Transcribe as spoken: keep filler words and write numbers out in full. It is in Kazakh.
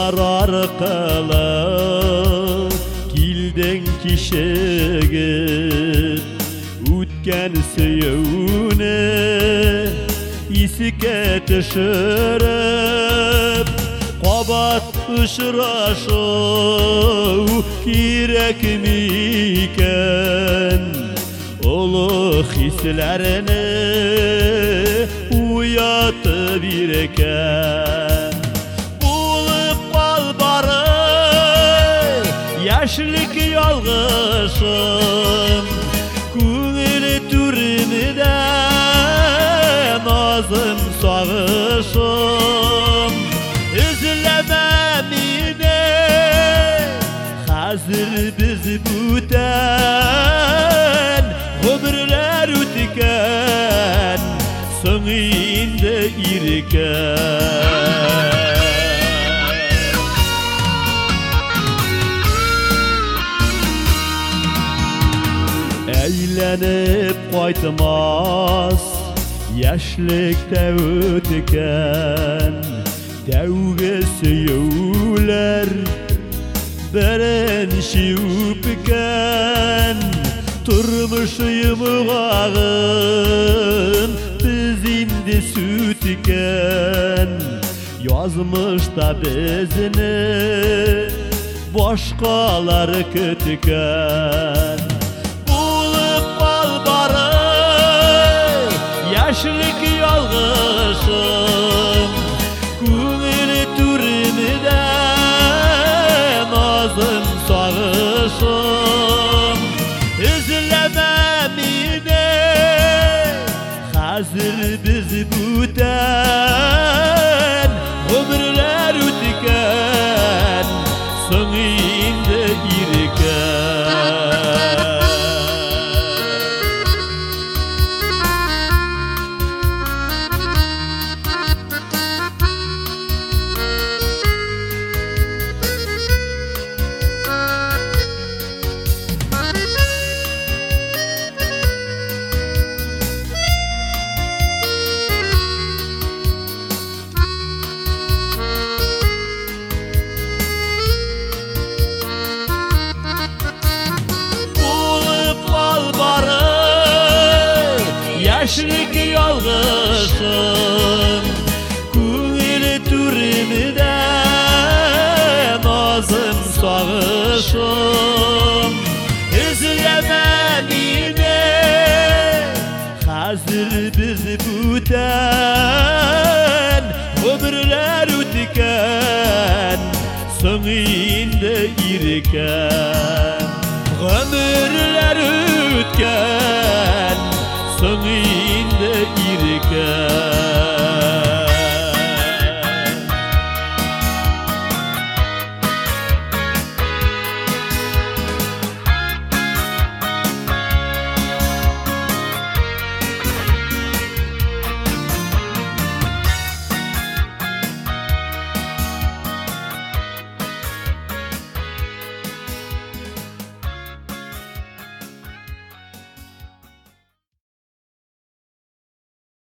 Yıllar arkalı kilden kişegit Ütken süyüne isike tüşürüp Qabat ışıraşı kirek miken Ulu hislerini uyatı birken Bulup qal bari yaşlık yalğışım Көңіл түрімді назым сағышым Үзілеме мені қазір біз бүтән Ғұмырлар өткен соң енді иркен Әйленіп қайтмас яшілікте өткен Тәуге сүйеулер бірінші өпкен Тұрмыш ұйымығағын біз енді сөткен Язмышта бізіні башқалар күткен Yaşlık yalğışım Көңіл түрімді назым сағышым Үзілеме мені қазір біз бүтән Ғұмырлар өткен соң енді иркен Yaşlık yalğışım Көңіл түрімді назым сағышым Үзілеме мені қазір біз бүтән Ғұмырлар өткен соң енді иркен Ғұмырлар өткен соң енді иркен